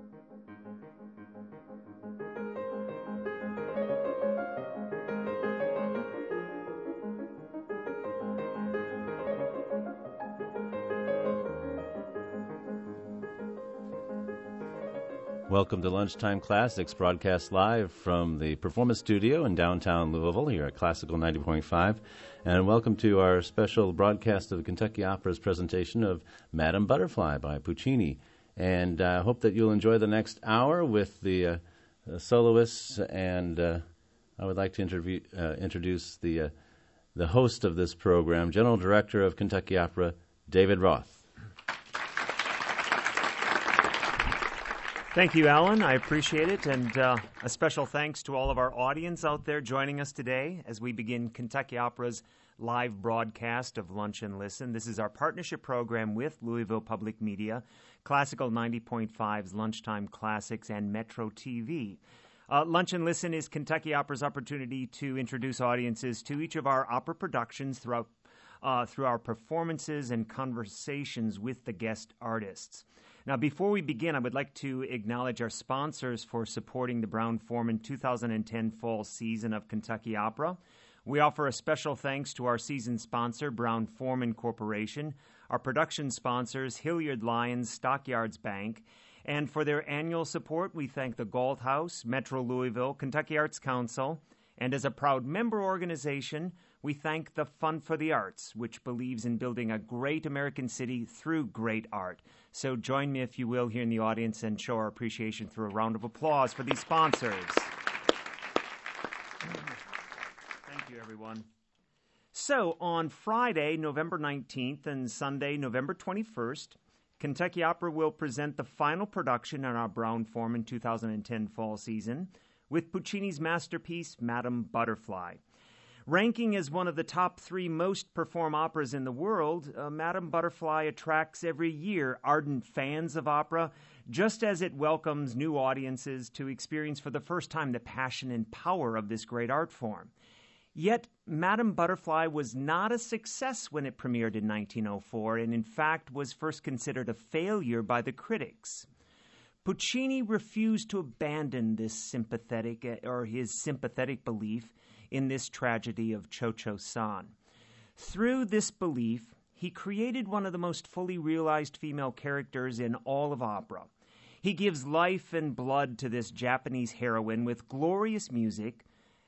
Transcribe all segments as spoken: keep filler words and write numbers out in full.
Welcome to Lunchtime Classics, broadcast live from the Performance Studio in downtown Louisville here at Classical ninety point five. And welcome to our special broadcast of the Kentucky Opera's presentation of Madame Butterfly by Puccini. And I uh, hope that you'll enjoy the next hour with the, uh, the soloists. And uh, I would like to interview, uh, introduce the, uh, the host of this program, General Director of Kentucky Opera, David Roth. Thank you, Alan. I appreciate it. And uh, a special thanks to all of our audience out there joining us today as we begin Kentucky Opera's live broadcast of Lunch and Listen. This is our partnership program with Louisville Public Media, Classical ninety point five's Lunchtime Classics, and Metro T V. Uh, Lunch and Listen is Kentucky Opera's opportunity to introduce audiences to each of our opera productions throughout, uh, through our performances and conversations with the guest artists. Now, before we begin, I would like to acknowledge our sponsors for supporting the Brown-Forman two thousand ten fall season of Kentucky Opera. We offer a special thanks to our season sponsor, Brown-Forman Corporation, our production sponsors, Hilliard Lyons, Stockyards Bank, and for their annual support, we thank the Galt House, Metro Louisville, Kentucky Arts Council, and as a proud member organization, we thank the Fund for the Arts, which believes in building a great American city through great art. So join me, if you will, here in the audience and show our appreciation through a round of applause for these sponsors. Thank you, everyone. So on Friday, November nineteenth, and Sunday, November twenty-first, Kentucky Opera will present the final production in our Brown-Forman two thousand ten fall season with Puccini's masterpiece, Madame Butterfly. Ranking as one of the top three most performed operas in the world, uh, Madame Butterfly attracts every year ardent fans of opera, just as it welcomes new audiences to experience for the first time the passion and power of this great art form. Yet, Madame Butterfly was not a success when it premiered in nineteen oh four, and in fact was first considered a failure by the critics. Puccini refused to abandon this sympathetic, or his sympathetic belief in this tragedy of Cho-Cho-San. Through this belief, he created one of the most fully realized female characters in all of opera. He gives life and blood to this Japanese heroine with glorious music,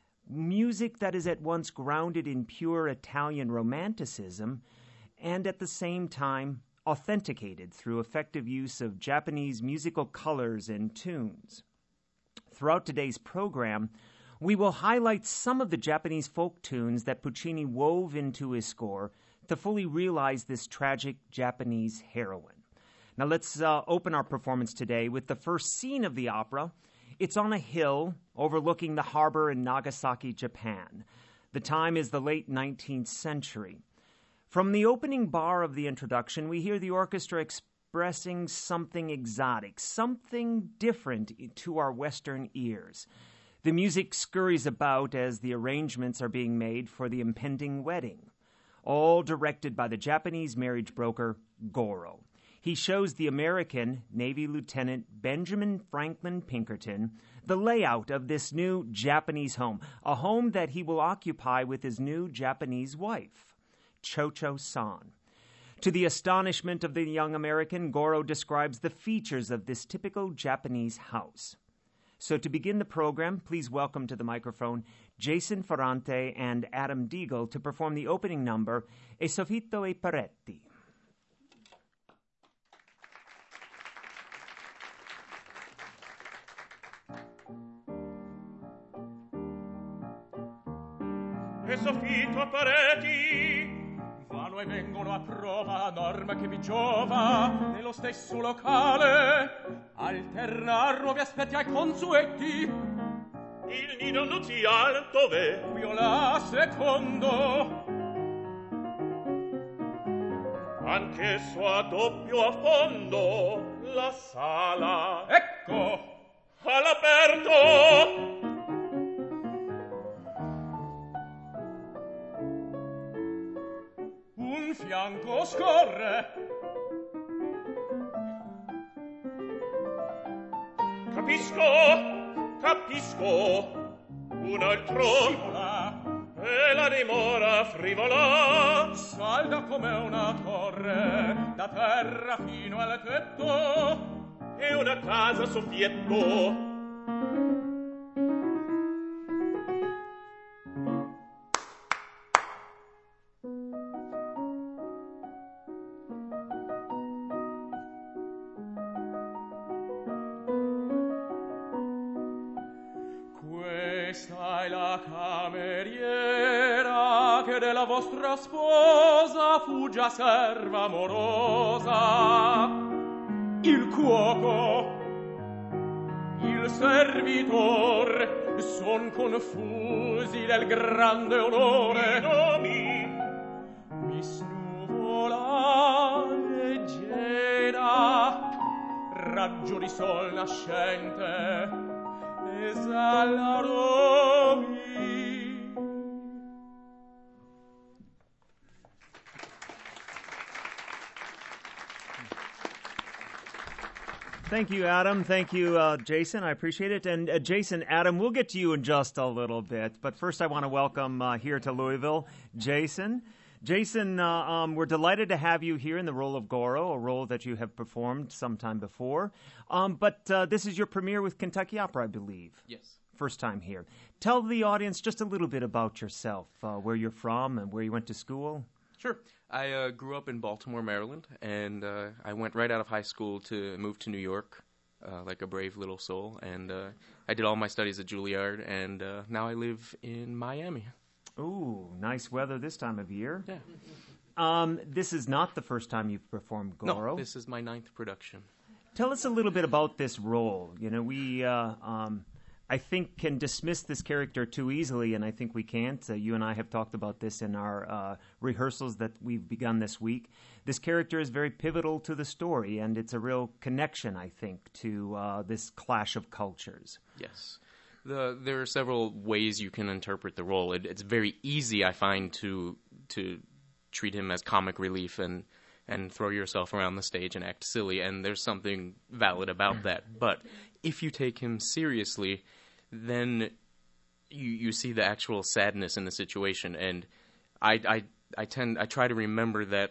music that is at once grounded in pure Italian romanticism and at the same time authenticated through effective use of Japanese musical colors and tunes. Throughout today's program, we will highlight some of the Japanese folk tunes that Puccini wove into his score to fully realize this tragic Japanese heroine. Now let's uh, open our performance today with the first scene of the opera. It's on a hill overlooking the harbor in Nagasaki, Japan. The time is the late nineteenth century. From the opening bar of the introduction, we hear the orchestra expressing something exotic, something different to our Western ears. The music scurries about as the arrangements are being made for the impending wedding, all directed by the Japanese marriage broker, Goro. He shows the American Navy Lieutenant Benjamin Franklin Pinkerton the layout of this new Japanese home, a home that he will occupy with his new Japanese wife, Cho-Cho-San. To the astonishment of the young American, Goro describes the features of this typical Japanese house. So to begin the program, please welcome to the microphone Jason Ferrante and Adam Deagle to perform the opening number, E Soffitto e Pareti. E soffitto a pareti vanno e vengono a prova norma che vi giova nello stesso locale alternar nuovi aspetti ai consueti il nido nuzial dove qui la secondo anch'esso a doppio affondo la sala ecco all'aperto un fianco scorre capisco, capisco, un altro scivola, e la dimora frivola salda come una torre, da terra fino al tetto, e una casa soffietto. Vostra sposa fu già serva amorosa, il cuoco, il servitor son confusi del grande onore. I nomi mi snuvola leggera, raggio di sol nascente esala aromi. Thank you, Adam. Thank you, uh, Jason. I appreciate it. And uh, Jason, Adam, we'll get to you in just a little bit. But first, I want to welcome uh, here to Louisville, Jason. Jason, uh, um, we're delighted to have you here in the role of Goro, a role that you have performed sometime before. Um, but uh, this is your premiere with Kentucky Opera, I believe. Yes. First time here. Tell the audience just a little bit about yourself, uh, where you're from and where you went to school. Sure. I uh, grew up in Baltimore, Maryland, and uh, I went right out of high school to move to New York, uh, like a brave little soul. And uh, I did all my studies at Juilliard, and uh, now I live in Miami. Ooh, nice weather this time of year. Yeah. Um, this is not the first time you've performed Goro. No, this is my ninth production. Tell us a little bit about this role. You know, we, uh, um, I think, can dismiss this character too easily, and I think we can't. Uh, you and I have talked about this in our uh, rehearsals that we've begun this week. This character is very pivotal to the story, and it's a real connection, I think, to uh, this clash of cultures. Yes. The, there are several ways you can interpret the role. It, it's very easy, I find, to to treat him as comic relief and and throw yourself around the stage and act silly, and there's something valid about that. But if you take him seriously, then you you see the actual sadness in the situation. And I I, I tend I try to remember that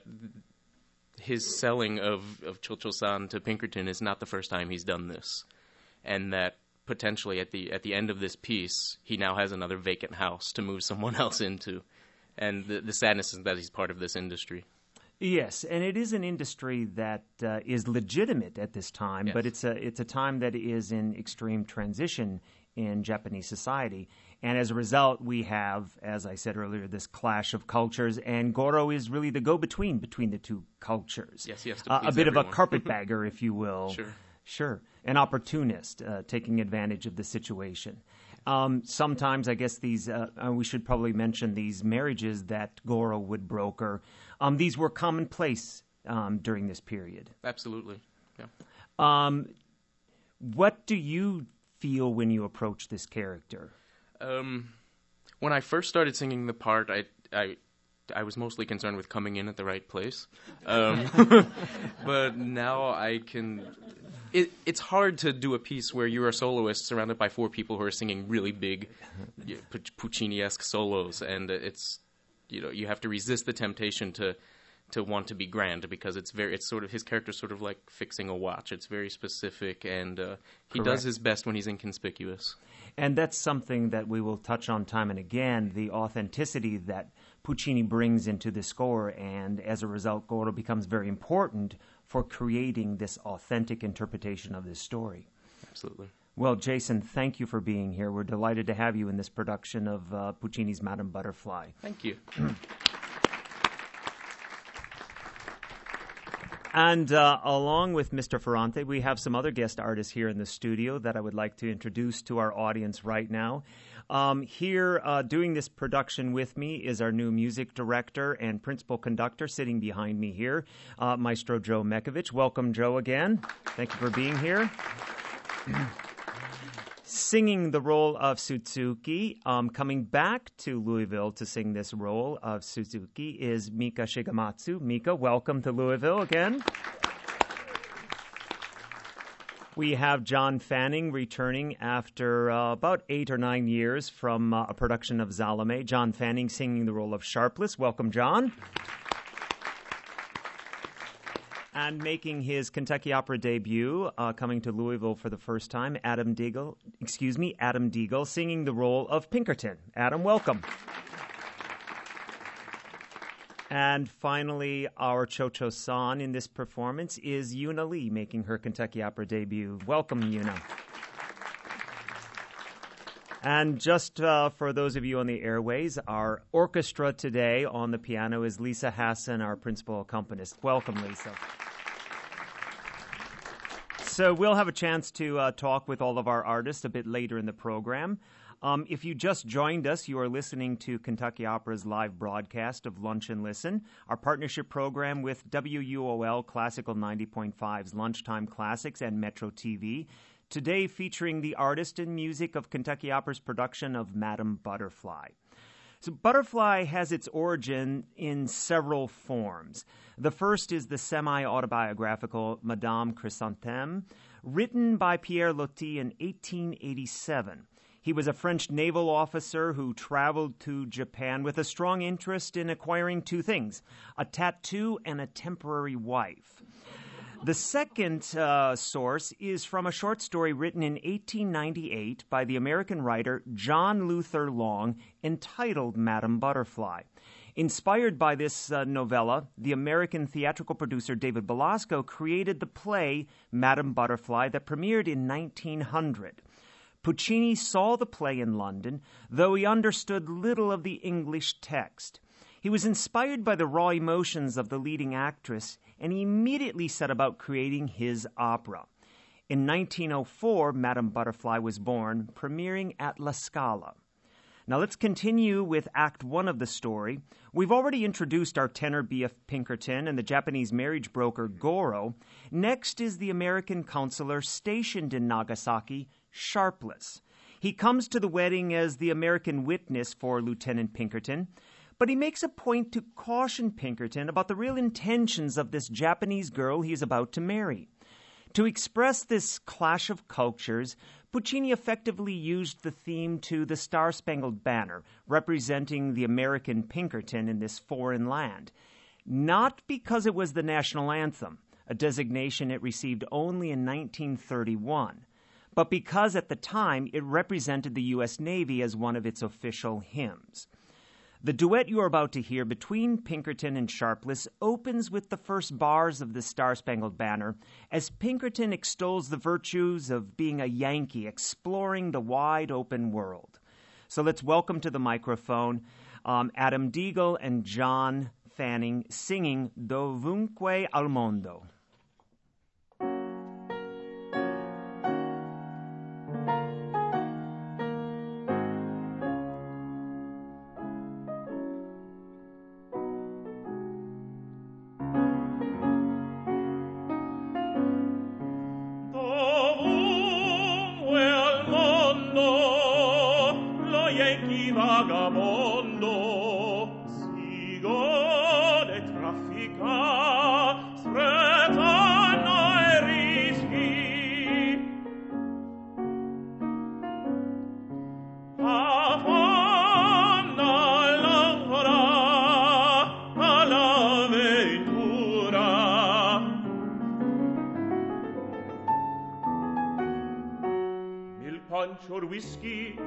his selling of, of Chocho-san to Pinkerton is not the first time he's done this, and that potentially at the at the end of this piece, he now has another vacant house to move someone else into. And the, the sadness is that he's part of this industry. Yes, and it is an industry that uh, is legitimate at this time, yes. but it's a it's a time that is in extreme transition in Japanese society. And as a result, we have, as I said earlier, this clash of cultures, and Goro is really the go-between between the two cultures. Yes, he has to uh, please a bit everyone. of a carpetbagger, if you will. Sure. Sure. An opportunist uh, taking advantage of the situation. Um, sometimes, I guess, these, uh, uh, we should probably mention these marriages that Goro would broker. Um, these were commonplace um, during this period. Absolutely, yeah. Um, what do you feel when you approach this character? Um, when I first started singing the part, I, I, I was mostly concerned with coming in at the right place. Um, but now I can... It, it's hard to do a piece where you're a soloist surrounded by four people who are singing really big Puccini-esque solos, and it's, you know, you have to resist the temptation to to want to be grand, because it's very it's sort of his character's sort of like fixing a watch. It's very specific, and uh, he Correct. does his best when he's inconspicuous. And that's something that we will touch on time and again, the authenticity that Puccini brings into the score, and as a result, Goro becomes very important for creating this authentic interpretation of this story. Absolutely. Well, Jason, thank you for being here. We're delighted to have you in this production of uh, Puccini's Madame Butterfly. Thank you. And uh, along with Mister Ferrante, we have some other guest artists here in the studio that I would like to introduce to our audience right now. Um, here uh, doing this production with me is our new music director and principal conductor sitting behind me here, uh, Maestro Joe Mekovich. Welcome, Joe, again. Thank you for being here. Singing the role of Suzuki, um, coming back to Louisville to sing this role of Suzuki is Mika Shigematsu. Mika, welcome to Louisville again. We have John Fanning returning after uh, about eight or nine years from uh, a production of Salome. John Fanning singing the role of Sharpless. Welcome, John. And making his Kentucky Opera debut, uh, coming to Louisville for the first time, Adam Deagle, excuse me, Adam Deagle, singing the role of Pinkerton. Adam, welcome. And finally, our Cho-Cho-San in this performance is Yuna Lee, making her Kentucky Opera debut. Welcome, Yuna. And just uh, for those of you on the airways, our orchestra today on the piano is Lisa Hassan, our principal accompanist. Welcome, Lisa. So we'll have a chance to uh, talk with all of our artists a bit later in the program. Um, if you just joined us, you are listening to Kentucky Opera's live broadcast of Lunch and Listen, our partnership program with W U O L Classical ninety point five's Lunchtime Classics and Metro T V, today featuring the artist and music of Kentucky Opera's production of Madame Butterfly. So Butterfly has its origin in several forms. The first is the semi-autobiographical Madame Chrysanthème, written by Pierre Loti in eighteen eighty-seven. He was a French naval officer who traveled to Japan with a strong interest in acquiring two things, a tattoo and a temporary wife. The second uh, source is from a short story written in eighteen ninety-eight by the American writer John Luther Long entitled Madame Butterfly. Inspired by this uh, novella, the American theatrical producer David Belasco created the play Madame Butterfly that premiered in nineteen hundred. Puccini saw the play in London, though he understood little of the English text. He was inspired by the raw emotions of the leading actress, and he immediately set about creating his opera. In nineteen oh four, Madame Butterfly was born, premiering at La Scala. Now let's continue with Act One of the story. We've already introduced our tenor B F Pinkerton and the Japanese marriage broker Goro. Next is the American consular stationed in Nagasaki, Sharpless. He comes to the wedding as the American witness for Lieutenant Pinkerton, but he makes a point to caution Pinkerton about the real intentions of this Japanese girl he is about to marry. To express this clash of cultures, Puccini effectively used the theme to the Star-Spangled Banner, representing the American Pinkerton in this foreign land. Not because it was the national anthem, a designation it received only in nineteen thirty-one, but because at the time it represented the U S Navy as one of its official hymns. The duet you are about to hear between Pinkerton and Sharpless opens with the first bars of the Star-Spangled Banner as Pinkerton extols the virtues of being a Yankee exploring the wide open world. So let's welcome to the microphone um, Adam Deagle and John Fanning singing Dovunque al Mondo. Punch or whiskey,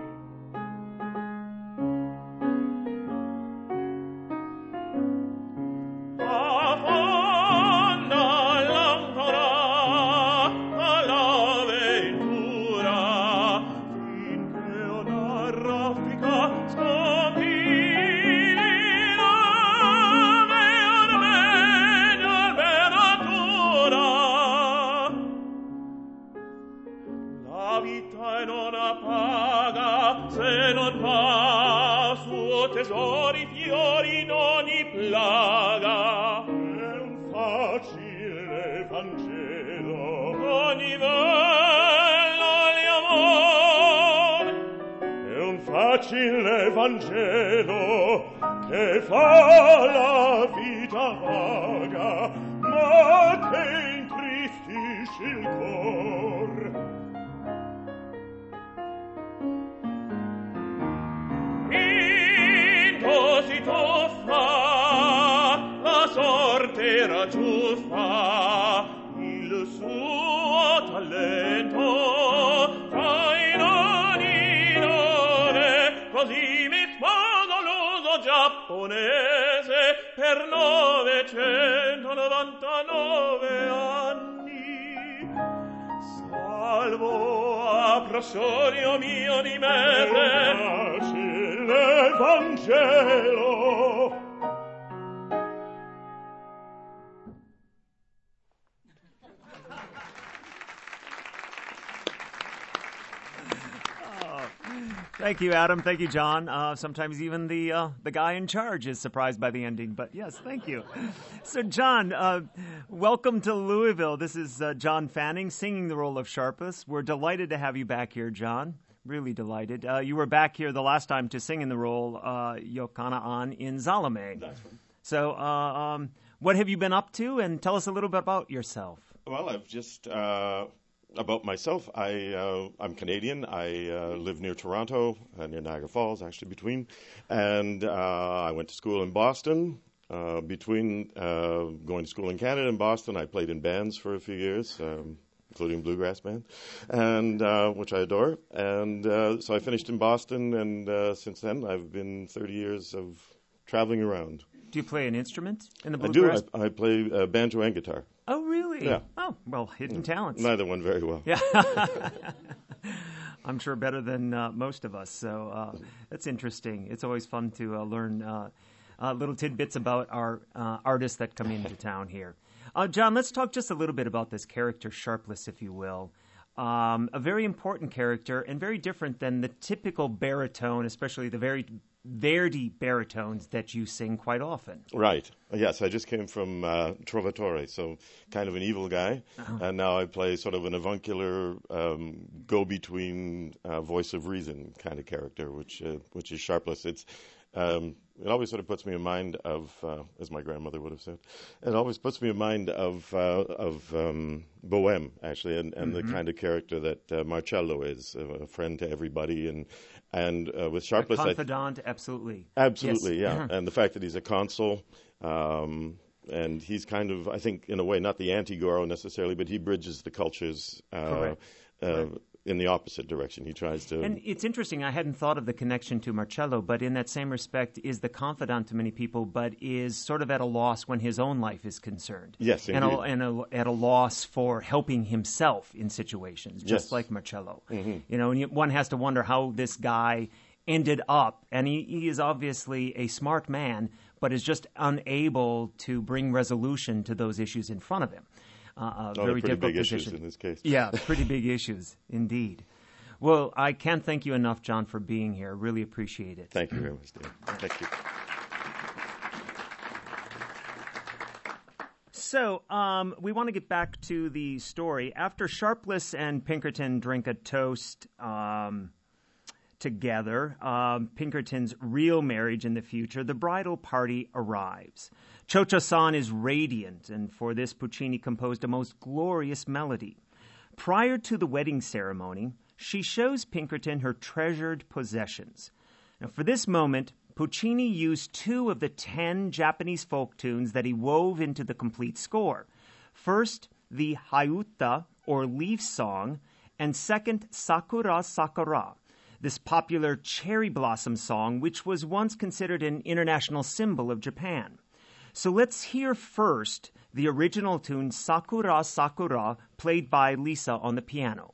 tesori, fiori, noni plaga. È un facile Vangelo, ogni bello di amore. È un facile Vangelo che fa la vita vaga, ma che intristisce il cor. era ciuffa il suo talento tra i noni nove, così mettono l'uso giapponese per novecentonovantanove anni. Salvo a prosonio mio di mese l'Evangelo. Thank you, Adam. Thank you, John. Uh, sometimes even the uh, the guy in charge is surprised by the ending. But yes, thank you. So, John, uh, welcome to Louisville. This is uh, John Fanning singing the role of Sharpless. We're delighted to have you back here, John. Really delighted. Uh, you were back here the last time to sing in the role uh, Yokanaan in Salome. That's right. So, uh, um, what have you been up to? And tell us a little bit about yourself. Well, I've just... Uh About myself, I, uh, I'm Canadian. I uh, live near Toronto, uh, near Niagara Falls, actually, between. And uh, I went to school in Boston. Uh, between uh, going to school in Canada and Boston, I played in bands for a few years, um, including bluegrass band, and uh, which I adore. And uh, so I finished in Boston, and uh, since then I've been thirty years of traveling around. Do you play an instrument in the I bluegrass? do. I, I play uh, banjo and guitar. Oh, really? Yeah. Oh, well, hidden talents. Neither one very well. Yeah. I'm sure better than uh, most of us. So uh, that's interesting. It's always fun to uh, learn uh, uh, little tidbits about our uh, artists that come into town here. Uh, John, let's talk just a little bit about this character, Sharpless, if you will. Um, a very important character and very different than the typical baritone, especially the very Verdi baritones that you sing quite often. Right. Yes, I just came from uh, Trovatore, so kind of an evil guy, uh-huh. and now I play sort of an avuncular, um, go-between uh, voice of reason kind of character, which uh, which is Sharpless. It's um, it always sort of puts me in mind of, uh, as my grandmother would have said, it always puts me in mind of uh, of um, Bohème, actually, and, and mm-hmm. the kind of character that uh, Marcello is, a friend to everybody, and and uh, with Sharpless, a confidant, th- absolutely, absolutely, yes. yeah, uh-huh. and the fact that he's a consul. Um, and he's kind of, I think, in a way, not the anti-Goro necessarily, but he bridges the cultures uh, uh, in the opposite direction. He tries to... And it's interesting, I hadn't thought of the connection to Marcello, but in that same respect is the confidant to many people, but is sort of at a loss when his own life is concerned. Yes, indeed. And, a, and a, at a loss for helping himself in situations, just yes. like Marcello. Mm-hmm. You know, and one has to wonder how this guy ended up, and he, he is obviously a smart man, but is just unable to bring resolution to those issues in front of him. Uh, a oh, very pretty difficult big position. issues in this case. Yeah, pretty big issues, indeed. Well, I can't thank you enough, John, for being here. Really appreciate it. Thank you very much, Dave. Thank you. So um, we want to get back to the story. After Sharpless and Pinkerton drink a toast um, together, um, Pinkerton's real marriage in the future, the bridal party arrives. Cho-Cho-san is radiant, and for this Puccini composed a most glorious melody. Prior to the wedding ceremony, she shows Pinkerton her treasured possessions. Now, for this moment, Puccini used two of the ten Japanese folk tunes that he wove into the complete score. First, the Hayuta, or leaf song, and second, Sakura Sakura, this popular cherry blossom song, which was once considered an international symbol of Japan. So let's hear first the original tune Sakura Sakura, played by Lisa on the piano.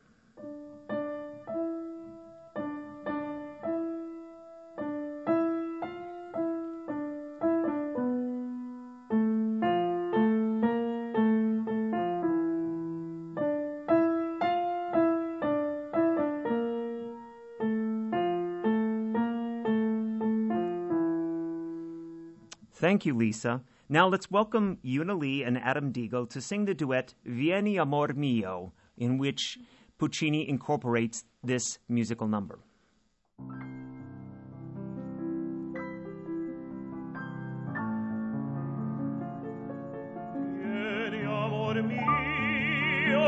Thank you, Lisa. Now let's welcome Yuna Lee and Adam Deagle to sing the duet Vieni Amor Mio, in which Puccini incorporates this musical number. Vieni amor mio,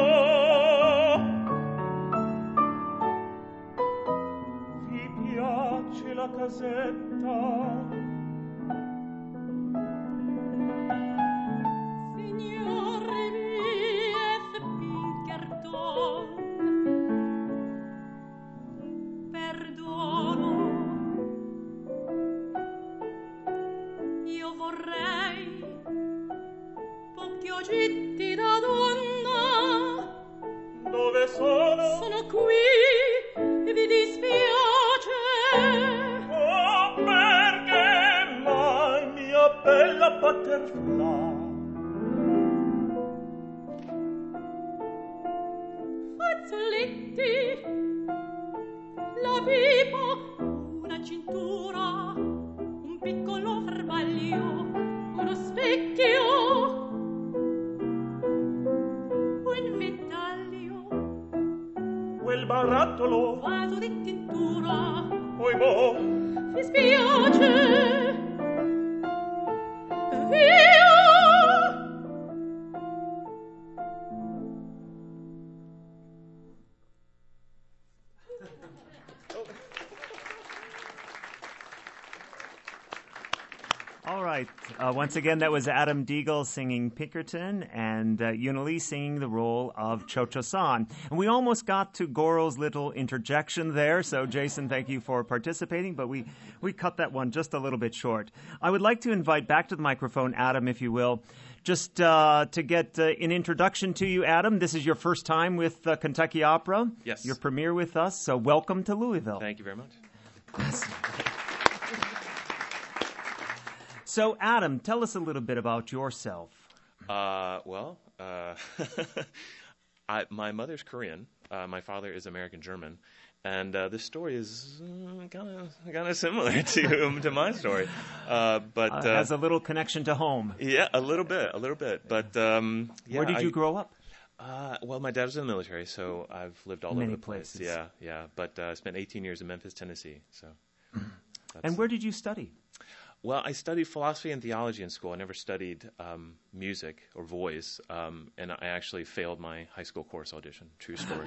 vi piace la casetta? perdono. Io vorrei pochi oggetti da donna. Dove sono? Sono qui e vi dispiace. Oh, perché mai, mia bella butterfly? Fazzoletti, la pipa, una cintura, un piccolo farmaglio, uno specchio, un medaglia, Quel barattolo, vaso di tintura. poi boh, Mi spiace. Via. All right. Uh, once again, that was Adam Deagle singing Pinkerton and uh, Yunali singing the role of Cho-Cho-San. And we almost got to Goro's little interjection there, so Jason, thank you for participating, but we, we cut that one just a little bit short. I would like to invite back to the microphone, Adam, if you will, just uh, to get uh, an introduction to you, Adam. This is your first time with uh, Kentucky Opera. Yes. Your premiere with us, so welcome to Louisville. Thank you very much. So, Adam, tell us a little bit about yourself. Uh, well, uh, I, my mother's Korean. Uh, my father is American-German. And uh, this story is kind of kind of similar to to my story. Uh, but Uh, uh, has a little connection to home. yeah, a little bit, a little bit. But um, yeah, Where did I- you grow up? Uh, well, my dad was in the military, so I've lived all Many over the place. places. Yeah, yeah. But uh, I spent eighteen years in Memphis, Tennessee. So. that's- And where did you study? Well, I studied philosophy and theology in school. I never studied um, music or voice, um, and I actually failed my high school chorus audition. True story.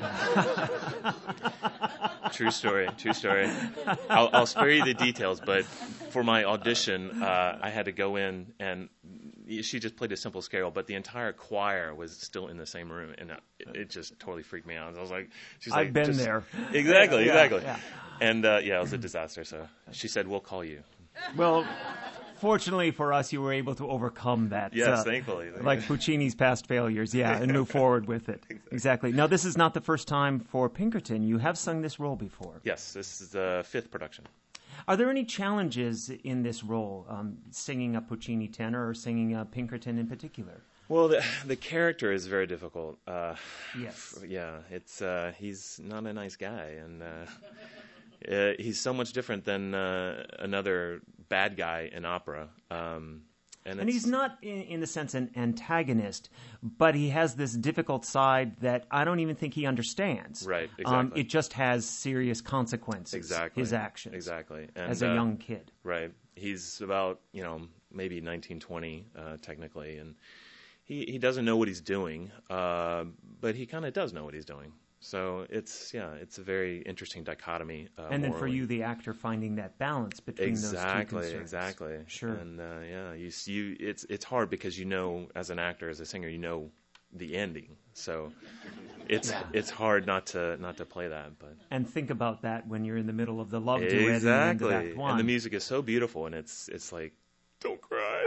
True story. True story. I'll, I'll spare you the details, but for my audition, uh, I had to go in, and she just played a simple scale, but the entire choir was still in the same room, and it, it just totally freaked me out. I was like, she's I've like, been just- there. Exactly, Yeah, exactly. yeah. And uh, yeah, it was a disaster. So she said, "We'll call you." Well, fortunately for us, you were able to overcome that. Yes, uh, thankfully. Like Puccini's past failures, yeah, and move forward with it. Exactly. Now, this is not the first time for Pinkerton. You have sung this role before. Yes, this is the fifth production. Are there any challenges in this role, um, singing a Puccini tenor or singing a Pinkerton in particular? Well, the the character is very difficult. Uh, Yes. f- yeah, it's uh, he's not a nice guy, and uh, uh, he's so much different than uh, another bad guy in opera. Um, and And it's, he's not, in, in the sense, an antagonist, but he has this difficult side that I don't even think he understands. Right, Um, exactly. it just has serious consequences, exactly his actions. exactly and, As a uh, young kid. Right, he's about you know maybe nineteen, twenty uh, technically, and he he doesn't know what he's doing, uh, but he kind of does know what he's doing. So it's yeah, it's a very interesting dichotomy. Uh, And then for morally. you, the actor, finding that balance between those two Exactly, concerns. exactly. Sure. And uh, yeah, you s- you it's it's hard because you know as an actor, as a singer, you know the ending. So it's Yeah. it's hard not to not to play that. But And think about that when you're in the middle of the love duet in the end of exactly, Act One. and the music is so beautiful, and it's it's like don't cry.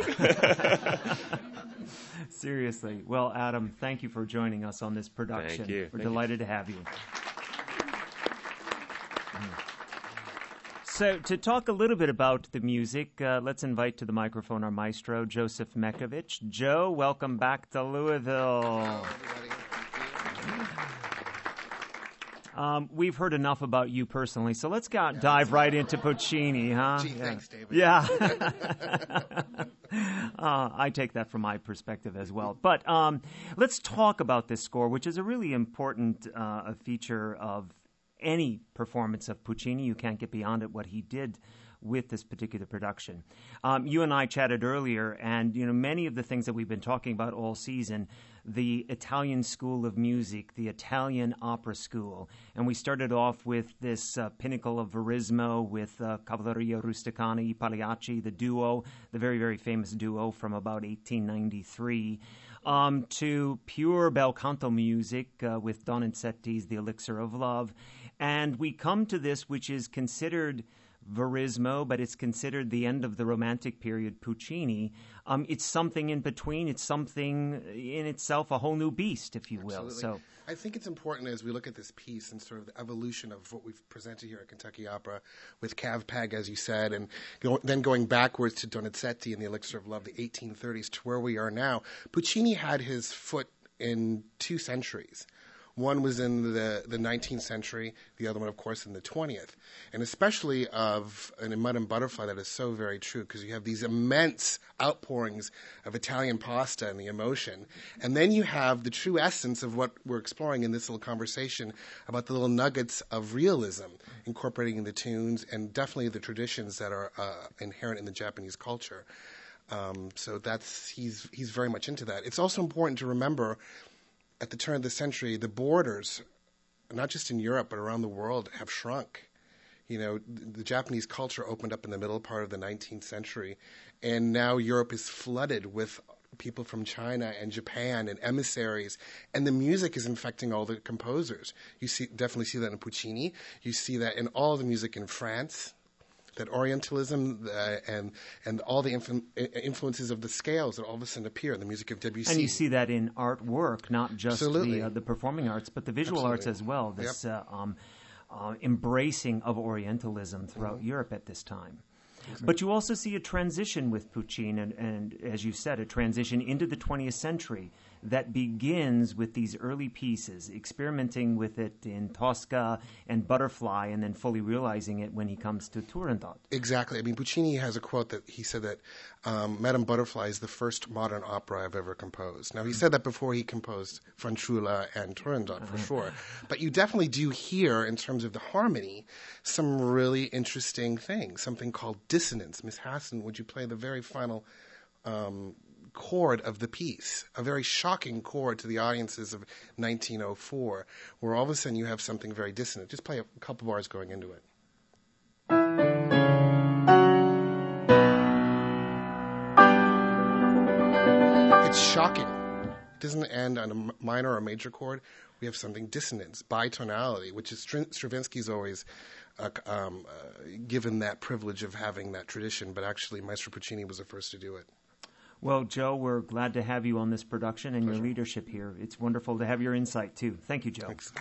Seriously. Well, Adam, thank you for joining us on this production. Thank you. We're Thank you. delighted to have you. So, to talk a little bit about the music, uh, let's invite to the microphone our maestro, Joseph Mekovich. Joe, welcome back to Louisville. Um, we've heard enough about you personally, so let's go, dive right into Puccini, huh? Gee, Yeah. thanks, David. Yeah. uh, I take that from my perspective as well. But um, let's talk about this score, which is a really important uh, feature of any performance of Puccini. You can't get beyond it, what he did with this particular production. Um, you and I chatted earlier, and you know many of the things that we've been talking about all season, the Italian school of music, the Italian opera school, and we started off with this uh, pinnacle of Verismo with uh, Cavalleria Rusticana, I Pagliacci, the duo, the very, very famous duo from about eighteen ninety-three. um, to pure bel canto music uh, with Donizetti's The Elixir of Love. And we come to this, which is considered Verismo, but it's considered the end of the Romantic period, Puccini. Um, it's something in between. It's something in itself, a whole new beast, if you will. Absolutely. So, I think it's important as we look at this piece and sort of the evolution of what we've presented here at Kentucky Opera with Cav Pag, as you said, and go, then going backwards to Donizetti and the Elixir of Love, the eighteen thirties, to where we are now. Puccini had his foot in two centuries. One was in the, the nineteenth century, the other one, of course, in the twentieth. And especially of, and in Mud and Butterfly, that is so very true, because you have these immense outpourings of Italian pasta and the emotion. And then you have the true essence of what we're exploring in this little conversation about the little nuggets of realism, incorporating the tunes and definitely the traditions that are uh, inherent in the Japanese culture. Um, so that's, he's, he's very much into that. It's also important to remember at the turn of the century, the borders, not just in Europe, but around the world, have shrunk. You know, the Japanese culture opened up in the middle part of the nineteenth century, and now Europe is flooded with people from China and Japan and emissaries, and the music is infecting all the composers. You see, definitely see that in Puccini. You see that in all the music in France. That Orientalism uh, and and all the influ- influences of the scales that all of a sudden appear in the music of Debussy. And you see that in artwork, not just Absolutely. the, uh, the performing arts, but the visual Absolutely. arts as well. This Yep. uh, um, uh, embracing of Orientalism throughout Mm-hmm. Europe at this time. But you also see a transition with Puccini, and, and as you said, a transition into the twentieth century that begins with these early pieces, experimenting with it in Tosca and Butterfly, and then fully realizing it when he comes to Turandot. Exactly. I mean, Puccini has a quote that he said that um, Madame Butterfly is the first modern opera I've ever composed. Now, he said that before he composed Fanciulla and Turandot, for sure. But you definitely do hear, in terms of the harmony, some really interesting things, something called dissonance. Miss Hassan, would you play the very final um, chord of the piece, a very shocking chord to the audiences of nineteen oh four, where all of a sudden you have something very dissonant. Just play a couple bars going into it. It's shocking. It doesn't end on a m- minor or major chord. We have something dissonance, bitonality, which is Str- Stravinsky's always uh, um, uh, given that privilege of having that tradition, but actually Maestro Puccini was the first to do it. Well, Joe, we're glad to have you on this production and Pleasure. your leadership here. It's wonderful to have your insight, too. Thank you, Joe. Thanks.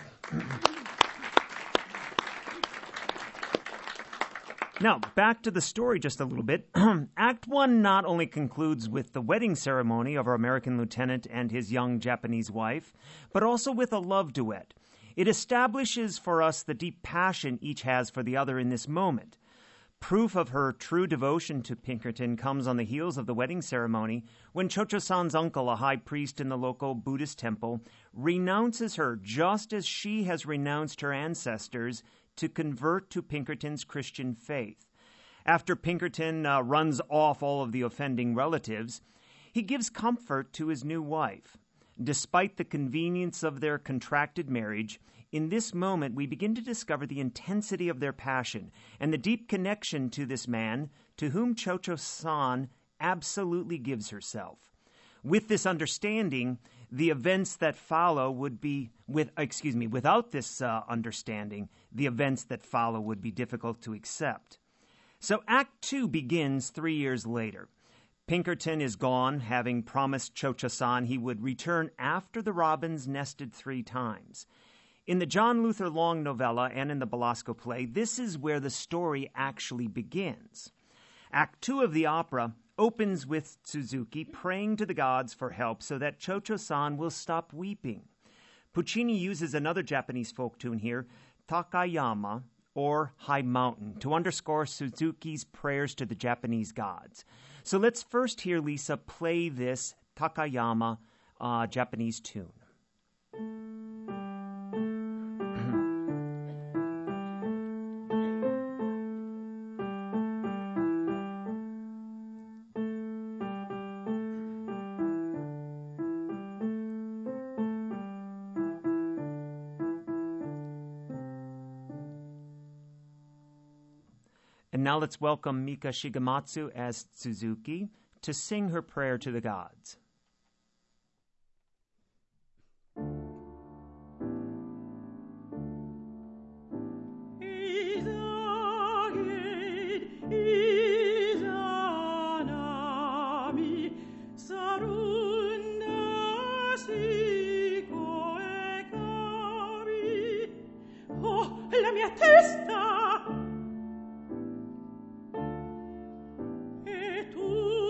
Now, back to the story just a little bit. Act one not only concludes with the wedding ceremony of our American lieutenant and his young Japanese wife, but also with a love duet. It establishes for us the deep passion each has for the other in this moment. Proof of her true devotion to Pinkerton comes on the heels of the wedding ceremony when Cho-Cho-san's uncle, a high priest in the local Buddhist temple, renounces her just as she has renounced her ancestors to convert to Pinkerton's Christian faith. After Pinkerton uh, runs off all of the offending relatives, he gives comfort to his new wife. Despite the convenience of their contracted marriage, in this moment we begin to discover the intensity of their passion and the deep connection to this man to whom Cho-Cho-san absolutely gives herself. With this understanding, the events that follow would be, with excuse me, without this uh, understanding, the events that follow would be difficult to accept. So Act Two begins three years later. Pinkerton is gone, having promised Cho-Cho-san he would return after the robins nested three times. In the John Luther Long novella and in the Belasco play, this is where the story actually begins. Act Two of the opera opens with Suzuki praying to the gods for help so that Cho-Cho-san will stop weeping. Puccini uses another Japanese folk tune here, Takayama, or High Mountain, to underscore Suzuki's prayers to the Japanese gods. So let's first hear Lisa play this Takayama uh, Japanese tune. And now let's welcome Mika Shigematsu as Suzuki to sing her prayer to the gods. mia testa. E tu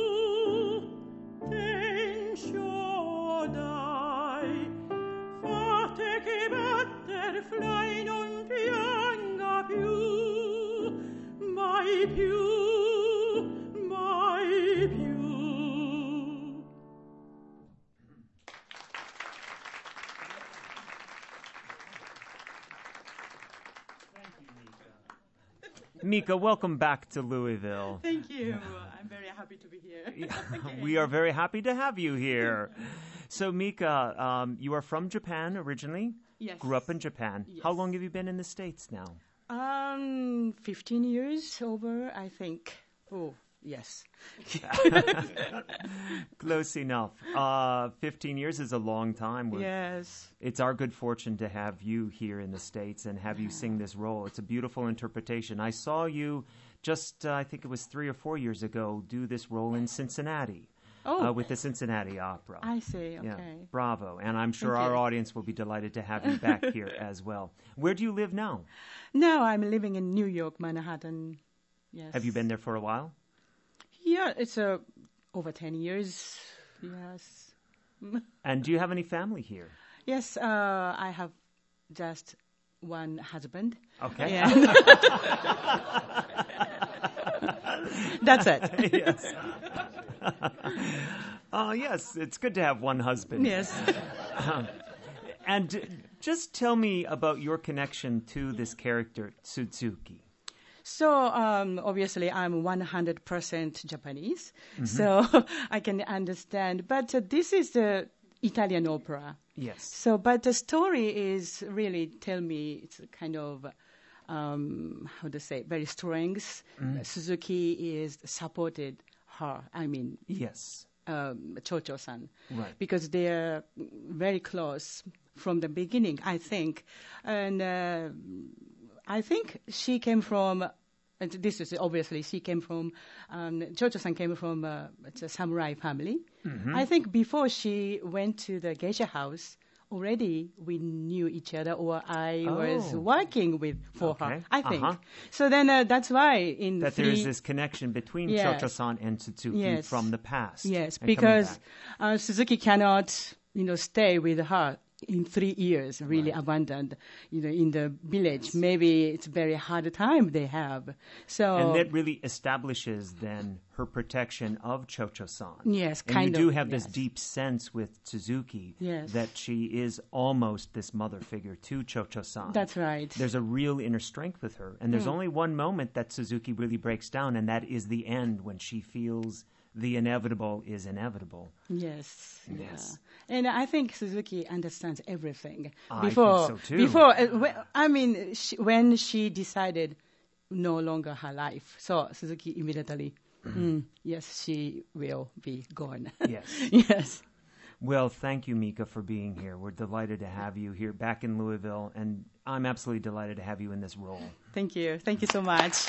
tencio dai, fate che butterfly non pianga più, mai più, mai più. Mika, welcome back to Louisville. Thank you. I'm very happy to be here. Okay. We are very happy to have you here. So, Mika, um, you are from Japan originally? Yes. Grew up in Japan. Yes. How long have you been in the States now? Um, fifteen years over, I think. Oh, yes. Close enough. Uh, fifteen years is a long time. We're, Yes. It's our good fortune to have you here in the States and have you sing this role. It's a beautiful interpretation. I saw you just, uh, I think it was three or four years ago, do this role in Cincinnati. Oh. Uh, with the Cincinnati Opera. I see. Okay. Yeah, bravo. And I'm sure Thank our you. audience will be delighted to have you back here as well. Where do you live now? Now I'm living in New York, Manhattan. Yes. Have you been there for a while? Yeah, it's uh, over ten years. Yes. And do you have any family here? Yes, uh, I have just one husband. Okay. Yeah. That's it. Yes. Oh, yes, it's good to have one husband. Yes. And uh, just tell me about your connection to this character, Suzuki. So, um, obviously, I'm one hundred percent Japanese, so I can understand. But uh, this is the Italian opera. Yes. So, but the story is really, tell me, it's a kind of, um, how to say, very strength. Suzuki is supported her, I mean, Yes. um, Cho-Cho-san, Right. because they're very close from the beginning, I think. And uh, I think she came from, and this is obviously, she came from, um, Cho-Cho-san came from uh, it's a samurai family. I think before she went to the geisha house, already we knew each other, or I was Oh. working with for Okay. her, I think. Uh-huh. So then uh, that's why in That three, there is this connection between Yes. Cho-Cho-san and Suzuki Yes. from the past. Yes, and coming because back. uh, Suzuki cannot, you know, stay with her in three years, really abandoned, you know, in the village. Maybe it's a very hard time they have. So And that really establishes then her protection of Cho-Cho-san. Yes, and kind you do of, have this yes. deep sense with Suzuki Yes. that she is almost this mother figure to Cho-Cho-san. That's right. There's a real inner strength with her. And there's only one moment that Suzuki really breaks down, and that is the end when she feels the inevitable is inevitable. Yes. Yes. Yeah. And I think Suzuki understands everything. I think before, so, too. Before, uh, wh- I mean, she, when she decided no longer her life, so Suzuki immediately, mm, yes, she will be gone. Yes. Yes. Well, thank you, Mika, for being here. We're delighted to have you here back in Louisville, and I'm absolutely delighted to have you in this role. Thank you. Thank you so much.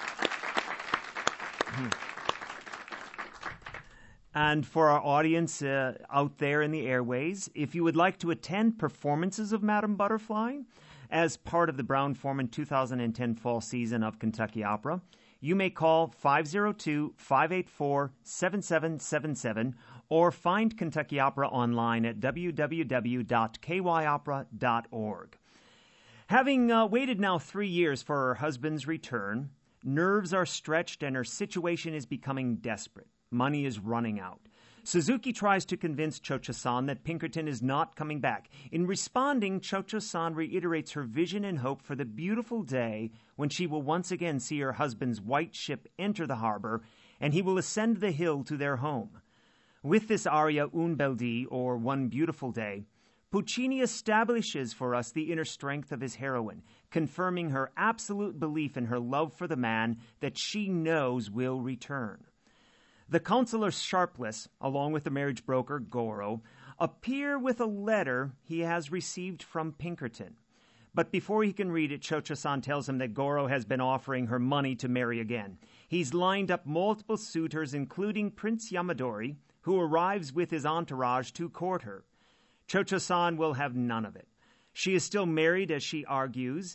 And for our audience uh, out there in the airways, if you would like to attend performances of Madame Butterfly as part of the Brown-Forman two thousand ten fall season of Kentucky Opera, you may call five oh two, five eight four, seven seven seven seven or find Kentucky Opera online at w w w dot k y opera dot org. Having uh, waited now three years for her husband's return, nerves are stretched and her situation is becoming desperate. Money is running out. Suzuki tries to convince Cho-Cho-san that Pinkerton is not coming back. In responding, Cho-Cho-san reiterates her vision and hope for the beautiful day when she will once again see her husband's white ship enter the harbor and he will ascend the hill to their home. With this aria Un bel dì, or One Beautiful Day, Puccini establishes for us the inner strength of his heroine, confirming her absolute belief in her love for the man that she knows will return. The Counselor Sharpless, along with the marriage broker Goro, appear with a letter he has received from Pinkerton. But before he can read it, Cho-Cho-san tells him that Goro has been offering her money to marry again. He's lined up multiple suitors, including Prince Yamadori, who arrives with his entourage to court her. Cho-Cho-san will have none of it. She is still married, as she argues,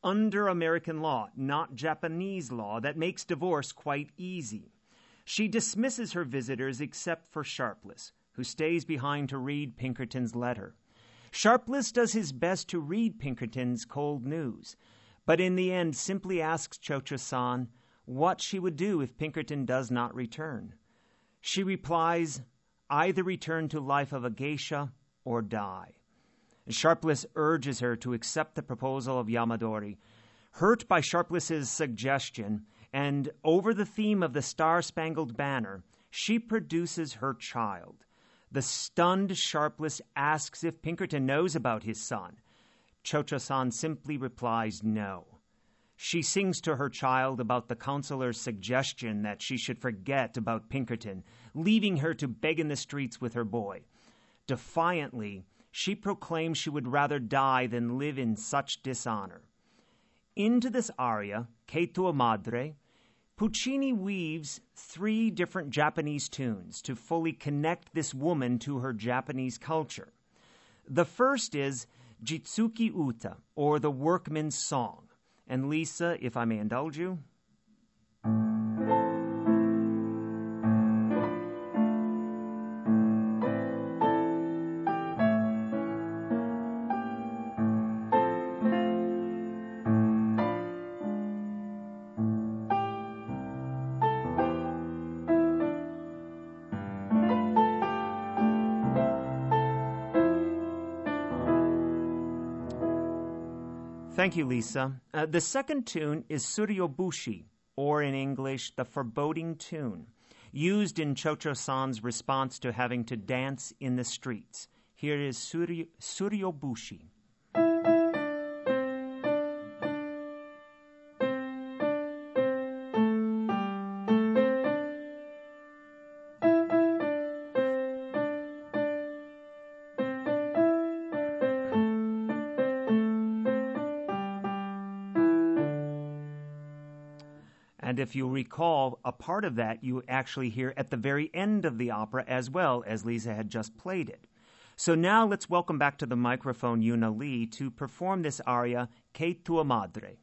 under American law, not Japanese law, that makes divorce quite easy. She dismisses her visitors except for Sharpless, who stays behind to read Pinkerton's letter. Sharpless does his best to read Pinkerton's cold news, but in the end simply asks Cho-Cho-san what she would do if Pinkerton does not return. She replies, either return to life of a geisha or die. Sharpless urges her to accept the proposal of Yamadori. Hurt by Sharpless's suggestion, and over the theme of the Star-Spangled Banner, she produces her child. The stunned Sharpless asks if Pinkerton knows about his son. Cho-Cho-san simply replies no. She sings to her child about the counselor's suggestion that she should forget about Pinkerton, leaving her to beg in the streets with her boy. Defiantly, she proclaims she would rather die than live in such dishonor. Into this aria, Che tua madre, Puccini weaves three different Japanese tunes to fully connect this woman to her Japanese culture. The first is Jitsuki Uta, or the Workman's Song. And Lisa, if I may indulge you. Thank you, Lisa. Uh, the second tune is Suryobushi, or in English, the Foreboding Tune, used in Cho-Cho-san's response to having to dance in the streets. Here is Suryo, Suryobushi. And if you recall, a part of that you actually hear at the very end of the opera as well, as Lisa had just played it. So now let's welcome back to the microphone Yuna Lee to perform this aria, Che tua madre.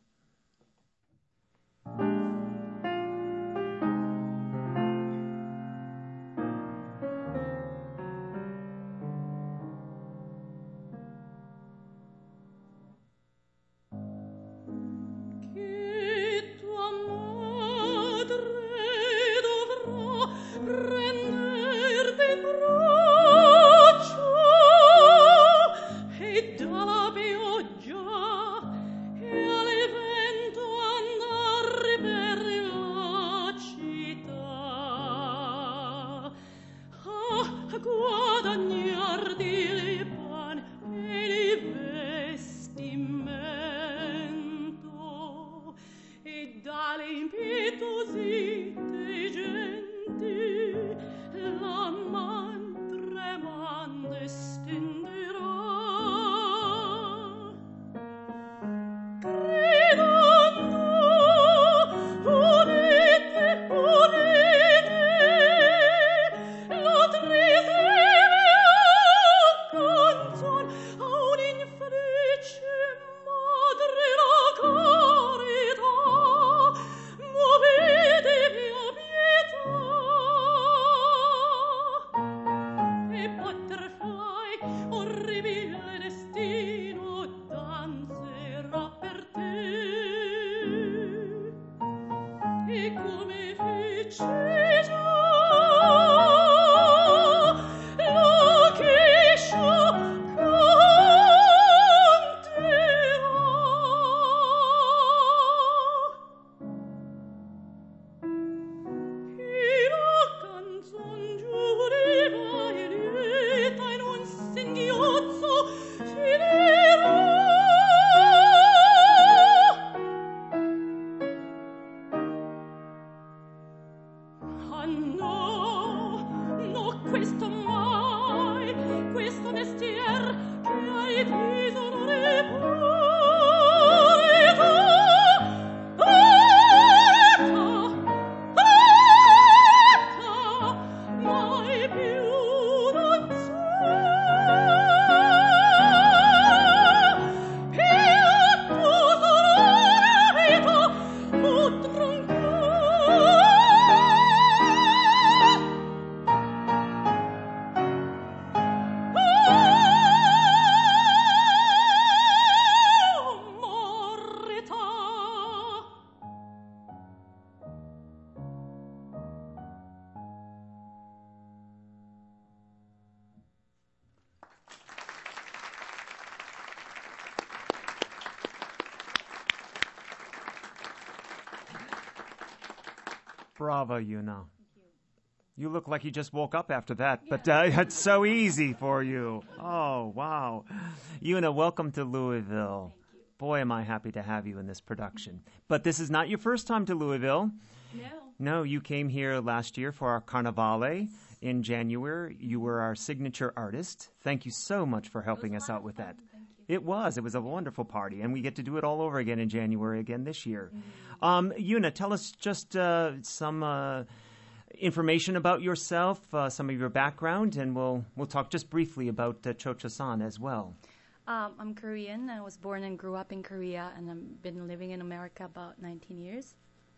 Bravo, Yuna. You look like you just woke up after that, yeah. but uh, it's so easy for you. Oh, wow. Yuna, welcome to Louisville. Boy, am I happy to have you in this production. But this is not your first time to Louisville. No. No, you came here last year for our Carnivale in January. You were our signature artist. Thank you so much for helping us out with that. It was. It was a wonderful party, and we get to do it all over again in January again this year. Mm-hmm. Um, Yuna, tell us just uh, some uh, information about yourself, uh, some of your background, and we'll we'll talk just briefly about uh, Cho-Cho-san as well. Um, I'm Korean. I was born and grew up in Korea, and I've been living in America about nineteen years.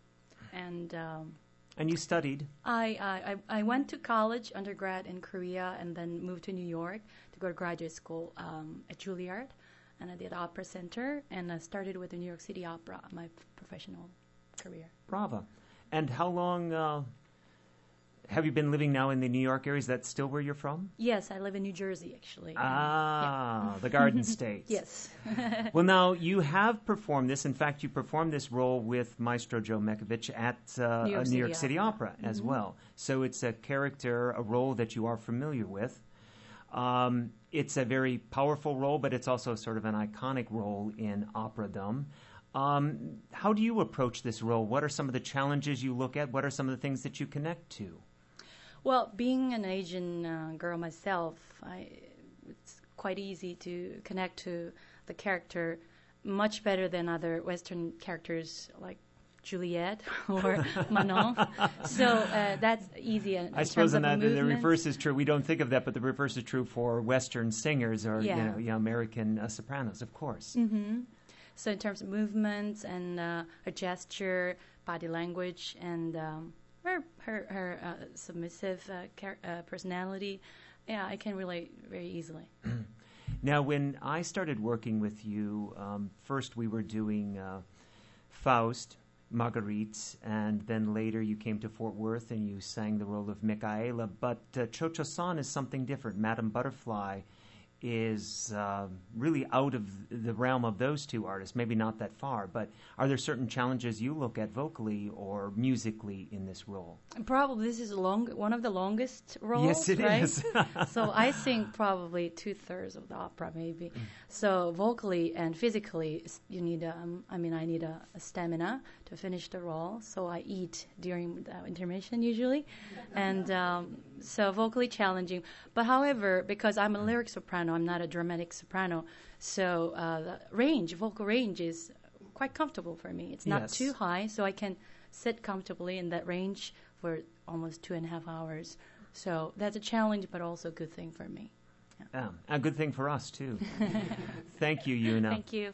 And um, and you studied? I, I I went to college, undergrad in Korea, and then moved to New York to go to graduate school um, at Juilliard, and I did Opera Center, and I started with the New York City Opera, my professional career. Bravo. And how long uh, have you been living now in the New York area? Is that still where you're from? Yes, I live in New Jersey, actually. Ah, yeah. The Garden State. Yes. Well, now, you have performed this. In fact, you performed this role with Maestro Joe Mekovich at uh, New York, New City, York City Opera, Opera as mm-hmm. well. So it's a character, a role that you are familiar with. Um, it's a very powerful role, but it's also sort of an iconic role in operadom. Um, how do you approach this role? What are some of the challenges you look at? What are some of the things that you connect to? Well, being an Asian uh, girl myself, I, it's quite easy to connect to the character much better than other Western characters like Juliet or Manon. So uh, that's easy. In I suppose in that, the, the reverse is true. We don't think of that, but the reverse is true for Western singers or yeah. you know, you know, American uh, sopranos, of course. Mm-hmm. So in terms of movements and uh, her gesture, body language, and um, her her, her uh, submissive uh, car- uh, personality, yeah, I can relate very easily. Now, when I started working with you, um, first we were doing uh, Faust, Marguerite, and then later you came to Fort Worth and you sang the role of Micaela. But uh, Cho-Cho-san is something different. Madame Butterfly is uh, really out of the realm of those two artists, maybe not that far, but are there certain challenges you look at vocally or musically in this role? Probably this is long, one of the longest roles, Yes, it right? is. So I sing probably two-thirds of the opera, maybe. So vocally and physically, you need, um, I mean, I need a, a stamina to finish the role, so I eat during the intermission usually. And um, so vocally challenging. But however, because I'm a lyric soprano, I'm not a dramatic soprano, so uh, the range, vocal range is quite comfortable for me. It's not Yes. too high, so I can sit comfortably in that range for almost two and a half hours. So that's a challenge, but also a good thing for me. Yeah. Yeah, a good thing for us, too. Thank you, Yuna. Thank you.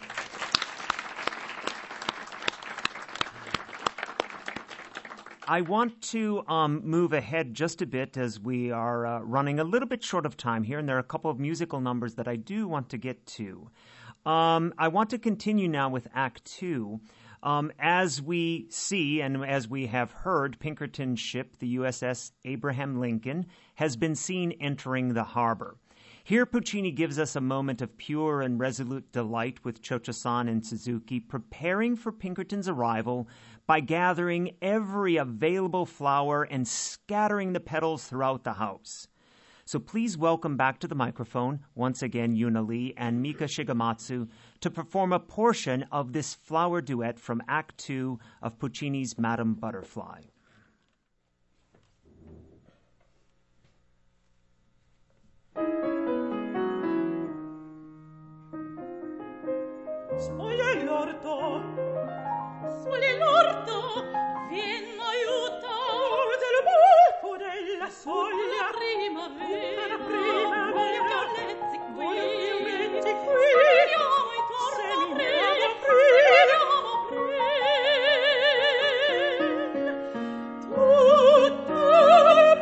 I want to um, move ahead just a bit as we are uh, running a little bit short of time here, and there are a couple of musical numbers that I do want to get to. Um, I want to continue now with Act Two. Um, as we see and as we have heard, Pinkerton's ship, the U S S Abraham Lincoln, has been seen entering the harbor. Here, Puccini gives us a moment of pure and resolute delight with Cho-Cho-san and Suzuki, preparing for Pinkerton's arrival by gathering every available flower and scattering the petals throughout the house. So please welcome back to the microphone, once again, Yuna Lee and Mika Shigematsu, to perform a portion of this flower duet from Act Two of Puccini's Madame Butterfly. Soglia l'orto, soglia l'orto, vien aiuto del buco della soglia primavera, la primavera, violezzi qui, violezzi qui, seminiamo intorno seminiamo seminiamo tutta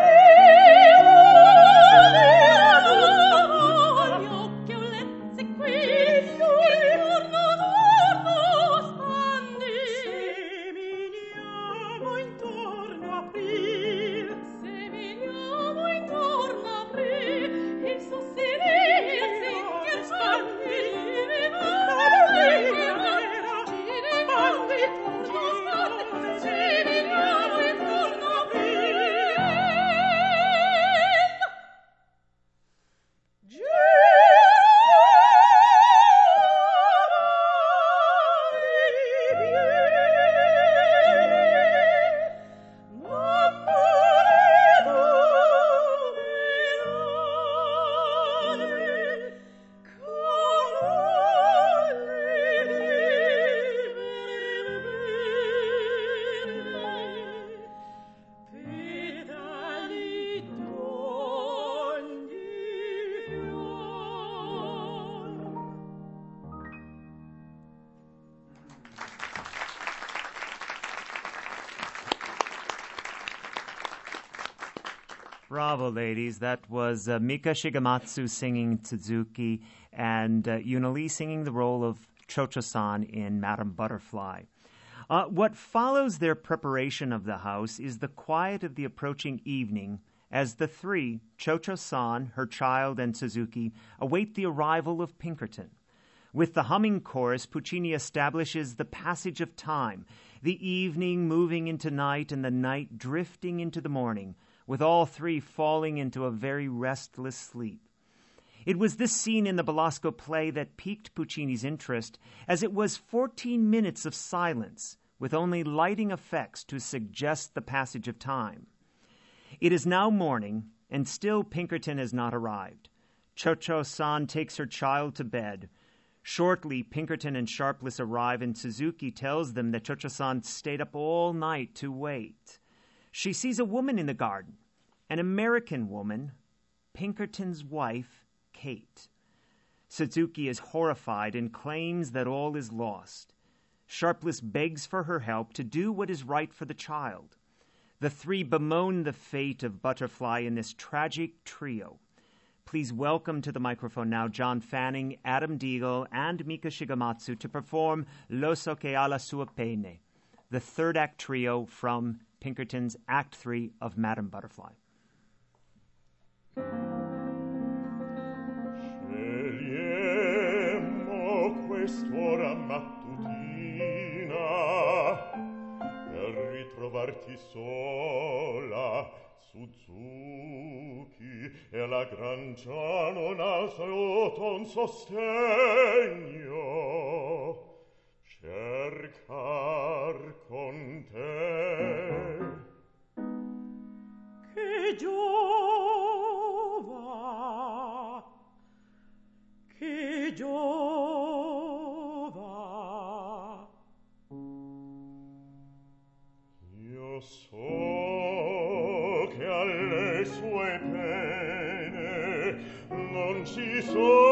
mia gli occhi violezzi qui, intorno seminiamo intorno april, seminiamo intorno april, il suo sentir, sentir, sentir, Bravo, ladies. That was uh, Mika Shigematsu singing Suzuki and uh, Yuna Lee singing the role of Cho-Cho-san in Madame Butterfly. Uh, what follows their preparation of the house is the quiet of the approaching evening as the three, Cho-Cho-san, her child, and Suzuki, await the arrival of Pinkerton. With the humming chorus, Puccini establishes the passage of time, the evening moving into night and the night drifting into the morning, with all three falling into a very restless sleep. It was this scene in the Belasco play that piqued Puccini's interest, as it was fourteen minutes of silence, with only lighting effects to suggest the passage of time. It is now morning, and still Pinkerton has not arrived. Cho-Cho-san takes her child to bed. Shortly, Pinkerton and Sharpless arrive, and Suzuki tells them that Cho-Cho-san stayed up all night to wait. She sees a woman in the garden, an American woman, Pinkerton's wife, Kate. Suzuki is horrified and claims that all is lost. Sharpless begs for her help to do what is right for the child. The three bemoan the fate of Butterfly in this tragic trio. Please welcome to the microphone now John Fanning, Adam Deagle, and Mika Shigematsu to perform Lo so che alla sua pene, the third act trio from Pinkerton's Act Three of Madame Butterfly. Scegliemmo quest'ora mattutina per ritrovarti sola, Suzuki, e la grancia non ha saluto un sostegno, cercar con te. Che giova, che giova. Io so che alle sue pene non ci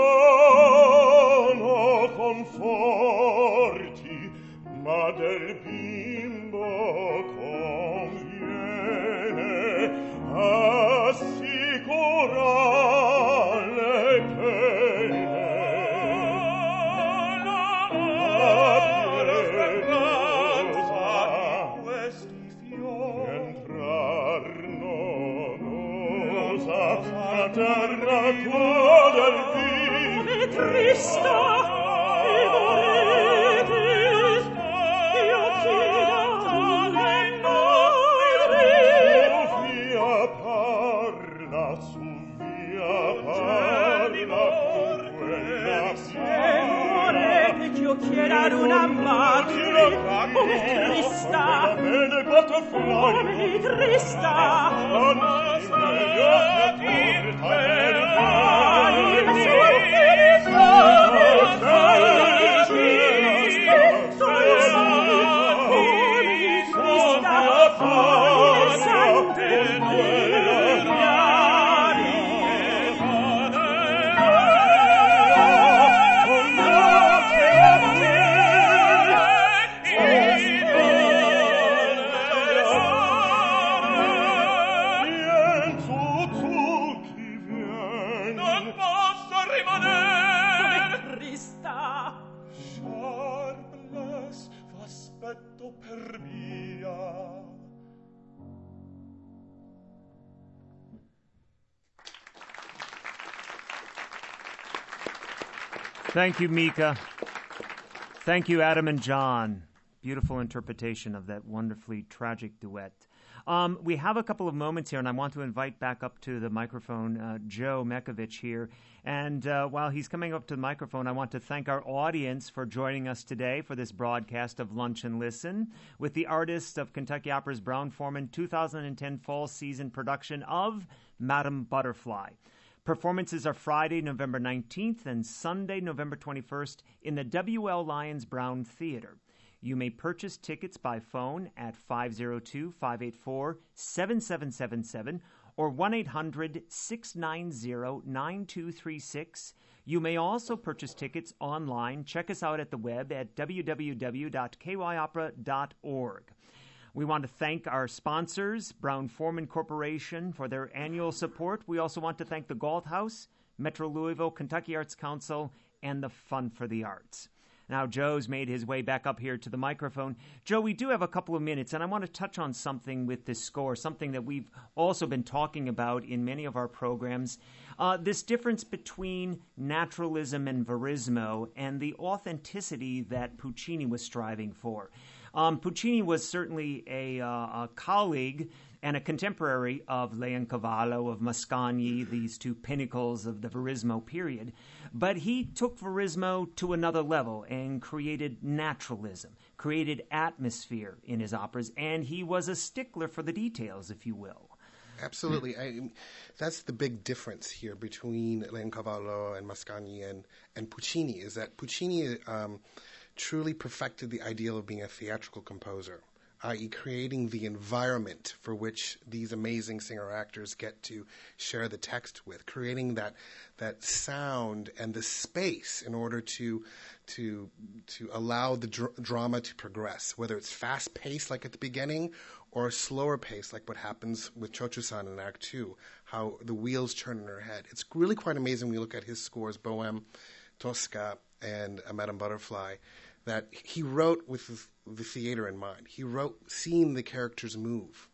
sono conforti, ma del bimbo conviene assicurare le pene. La speranza di questi fiori entrar non osa a terra tua del bimbo. È trista e volete io chiedo le madre. Via parla, su via parla con quella Se volete che io chieda una madre, come trista, bene Butterfly, come trista, Thank you, Mika. Thank you, Adam and John. Beautiful interpretation of that wonderfully tragic duet. Um, we have a couple of moments here, and I want to invite back up to the microphone uh, Joe Mekovich here. And uh, while he's coming up to the microphone, I want to thank our audience for joining us today for this broadcast of Lunch and Listen with the artist of Kentucky Opera's Brown-Forman two thousand ten fall season production of Madame Butterfly. Performances are Friday, November nineteenth and Sunday, November twenty-first in the W L Lyons Brown Theater. You may purchase tickets by phone at five oh two, five eight four, seven seven seven seven or one eight hundred, six nine zero, nine two three six. You may also purchase tickets online. Check us out at the web at w w w dot k y opera dot org. We want to thank our sponsors, Brown-Forman Corporation, for their annual support. We also want to thank the Galt House, Metro Louisville, Kentucky Arts Council, and the Fund for the Arts. Now, Joe's made his way back up here to the microphone. Joe, we do have a couple of minutes, and I want to touch on something with this score, something that we've also been talking about in many of our programs, uh, this difference between naturalism and verismo and the authenticity that Puccini was striving for. Um, Puccini was certainly a, uh, a colleague and a contemporary of Leoncavallo, of Mascagni, these two pinnacles of the verismo period. But he took verismo to another level and created naturalism, created atmosphere in his operas, and he was a stickler for the details, if you will. Absolutely. I, that's the big difference here between Leoncavallo and Mascagni and, and Puccini, is that Puccini um, truly perfected the ideal of being a theatrical composer, that is creating the environment for which these amazing singer-actors get to share the text with, creating that that sound and the space in order to to to allow the dr- drama to progress, whether it's fast-paced like at the beginning or slower pace like what happens with Cho-Cho-san in Act Two, how the wheels turn in her head. It's really quite amazing when you look at his scores, Bohème, Tosca, and uh, Madame Butterfly, that he wrote with the theater in mind. He wrote seeing the characters move.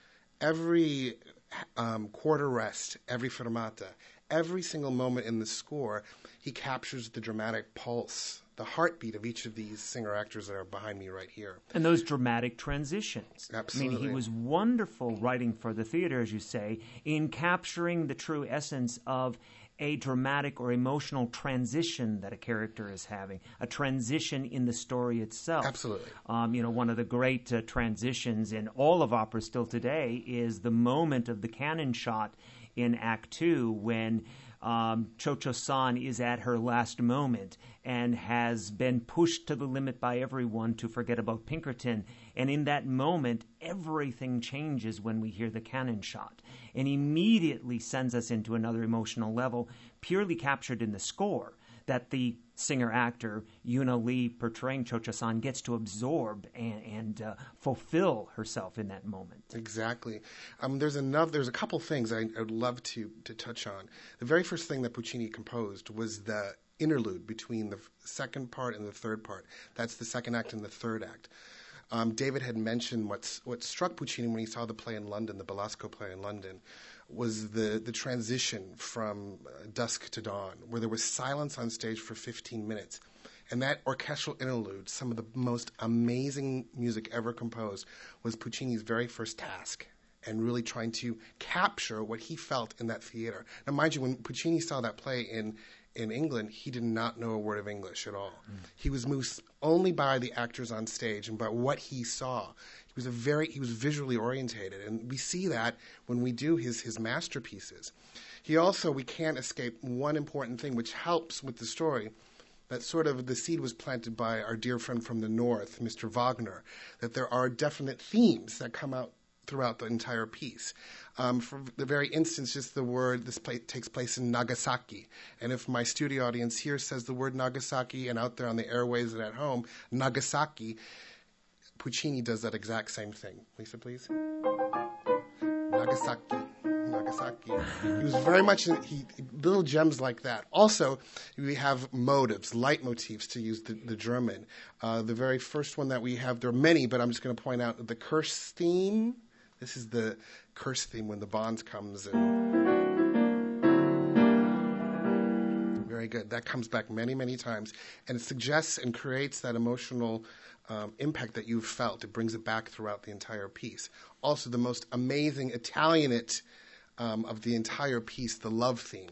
Every um, quarter rest, every fermata, every single moment in the score, he captures the dramatic pulse, the heartbeat of each of these singer-actors that are behind me right here. And those dramatic transitions. Absolutely. I mean, he was wonderful writing for the theater, as you say, in capturing the true essence of a dramatic or emotional transition that a character is having, a transition in the story itself. Absolutely. Um, you know, one of the great uh, transitions in all of opera still today is the moment of the cannon shot in Act Two when um, Cho-Cho-san is at her last moment and has been pushed to the limit by everyone to forget about Pinkerton. And in that moment, everything changes when we hear the cannon shot, and immediately sends us into another emotional level, purely captured in the score, that the singer-actor, Yuna Lee, portraying Cho-Cho-san, gets to absorb and, and uh, fulfill herself in that moment. Exactly. Um, there's another. There's a couple things I, I would love to, to touch on. The very first thing that Puccini composed was the interlude between the second part and the third part. That's the second act and the third act. Um, David had mentioned what's, what struck Puccini when he saw the play in London, the Belasco play in London, was the, the transition from uh, dusk to dawn, where there was silence on stage for fifteen minutes. And that orchestral interlude, some of the most amazing music ever composed, was Puccini's very first task, and really trying to capture what he felt in that theater. Now, mind you, when Puccini saw that play in in England, he did not know a word of English at all. Mm. He was moved only by the actors on stage and by what he saw. He was a very he was visually orientated, and we see that when we do his his masterpieces. He also, we can't escape one important thing which helps with the story. That sort of the seed was planted by our dear friend from the north, Mister Wagner, that there are definite themes that come out throughout the entire piece. Um, for the very instance, just the word, this play takes place in Nagasaki. And if my studio audience here says the word Nagasaki, and out there on the airways and at home, Nagasaki, Puccini does that exact same thing. Lisa, please. Nagasaki. Nagasaki. He was very much, in, he, little gems like that. Also, we have motives, leitmotifs, to use the, the German. Uh, the very first one that we have, there are many, but I'm just going to point out the curse theme. This is the curse theme when the Bonds comes in. Very good. That comes back many, many times. And it suggests and creates that emotional um, impact that you've felt. It brings it back throughout the entire piece. Also, the most amazing Italianate um, of the entire piece, the love theme.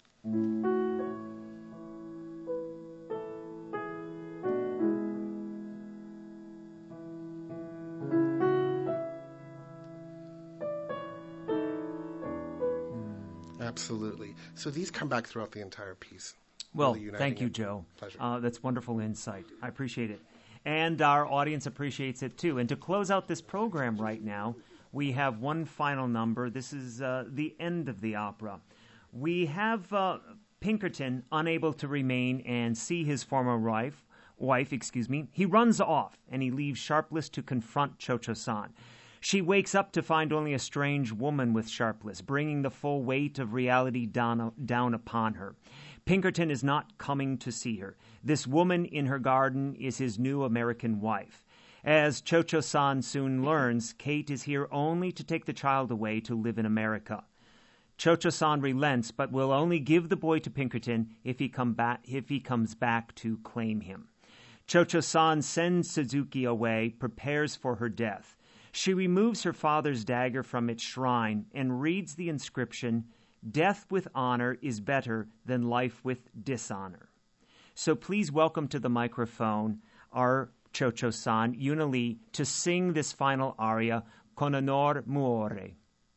Absolutely. So these come back throughout the entire piece. Well, really thank you, it. Joe. Pleasure. Uh, that's wonderful insight. I appreciate it. And our audience appreciates it, too. And to close out this program right now, we have one final number. This is uh, the end of the opera. We have uh, Pinkerton unable to remain and see his former wife, wife, excuse me, he runs off and he leaves Sharpless to confront Cho-Cho-san. She wakes up to find only a strange woman with Sharpless, bringing the full weight of reality down, down upon her. Pinkerton is not coming to see her. This woman in her garden is his new American wife. As Cho-Cho-san soon learns, Kate is here only to take the child away to live in America. Cho-Cho-san relents, but will only give the boy to Pinkerton if he, come back, if he comes back to claim him. Cho-Cho-san sends Suzuki away, prepares for her death. She removes her father's dagger from its shrine and reads the inscription, "Death with honor is better than life with dishonor." So please welcome to the microphone our Cho-Cho-san, Yuna Lee, to sing this final aria, Con onor muore.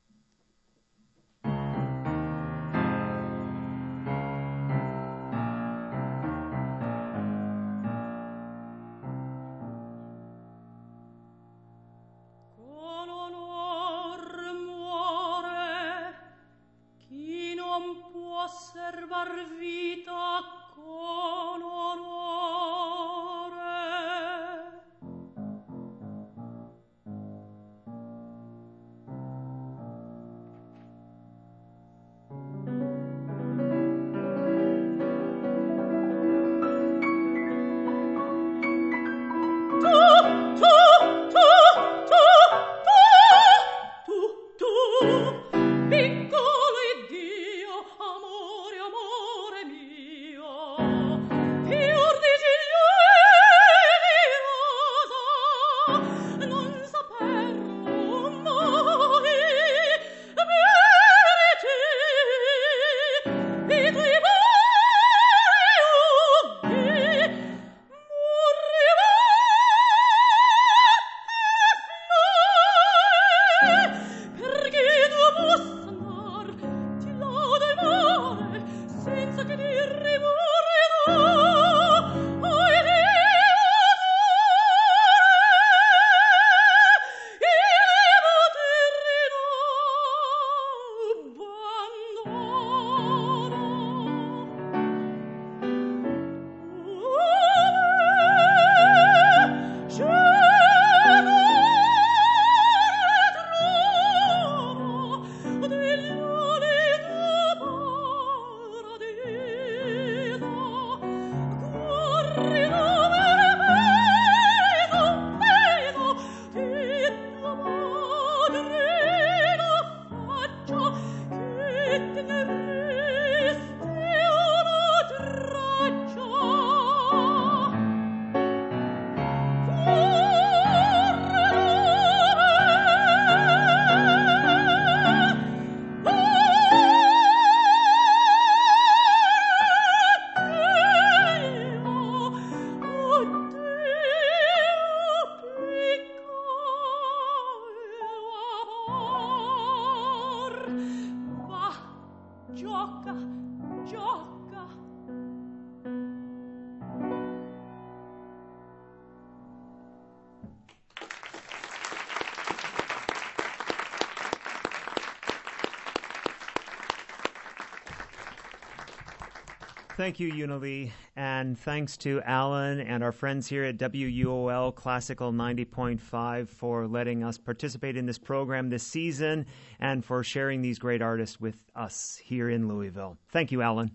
Thank you, Yuna Lee, and thanks to Alan and our friends here at W U O L Classical ninety point five for letting us participate in this program this season and for sharing these great artists with us here in Louisville. Thank you, Alan.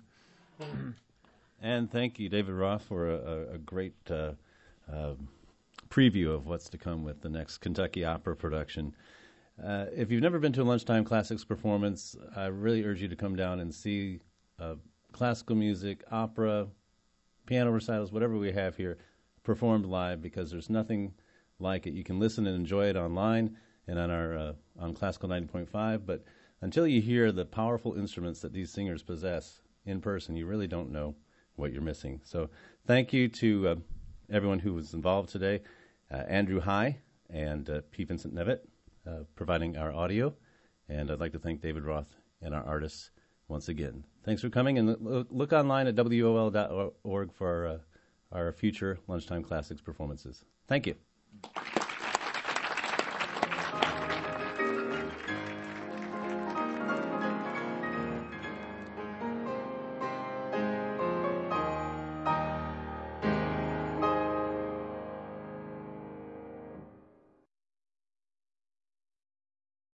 And thank you, David Roth, for a, a great uh, uh, preview of what's to come with the next Kentucky Opera production. Uh, if you've never been to a Lunchtime Classics performance, I really urge you to come down and see uh, classical music, opera, piano recitals, whatever we have here, performed live, because there's nothing like it. You can listen and enjoy it online and on our uh, on Classical ninety point five, but until you hear the powerful instruments that these singers possess in person, you really don't know what you're missing. So thank you to uh, everyone who was involved today, uh, Andrew High and uh, P. Vincent Nevitt, uh, providing our audio, and I'd like to thank David Roth and our artists once again. Thanks for coming, and look, look online at W O L dot org for our, uh, our future Lunchtime Classics performances. Thank you.